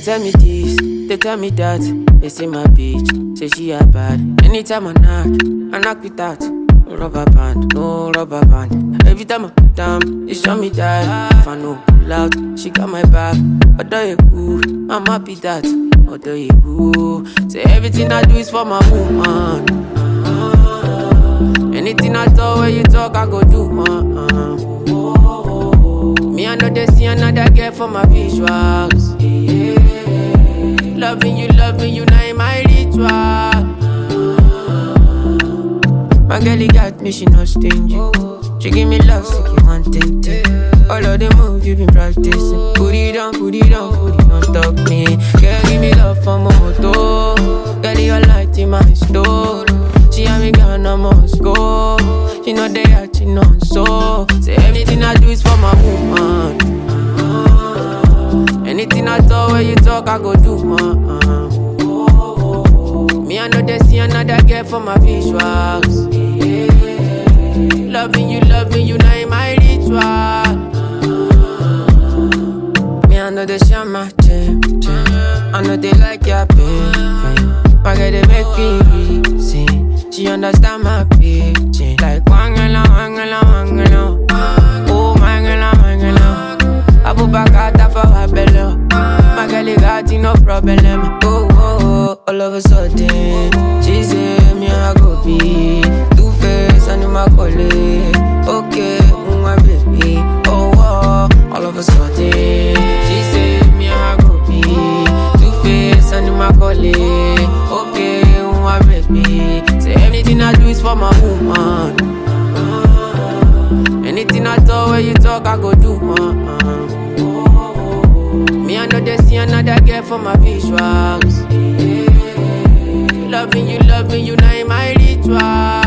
tell me this, they tell me that. They say my bitch, say she a bad. Anytime I knock with that. No rubber band, no rubber band. Every time I put down, they show me that. If I know pull out, she got my back. Although you cool, I'm happy that. Although you cool, say everything I do is for my woman. Anything I talk, when you talk, I go do. Me, I know they see another girl for my visuals. Loving you, now in my ritual. My girlie got me, she not stingy. She give me love, so you want it. All of the moves you been practicing. Put it on top me. Girl, give me love for my moto. Girl, your light in my store. She and me gone, I must go. She know they are, she know so. Say everything I do is for my woman. Anything I talk, when you talk, I go do. Me, I know they see another girl for my visuals. Loving you, now in my ritual. Me, I know they share my gym. I know they like your baby. My girl, they make me reason. She understand my pitching. Like wangala. Oh, mangala. I put back out for her belly. My girl, got no problem. Oh, all of a sudden, she say me I go be Two-Face and my colleague. Okay, my baby. Oh, all of a sudden, she say me I go be Two-Face and my colleague. Okay, my baby. Say anything I do is for my woman. Anything I talk, when you talk, I go do. Me, I know they see another girl for my visuals. Loving you, now in my ritual.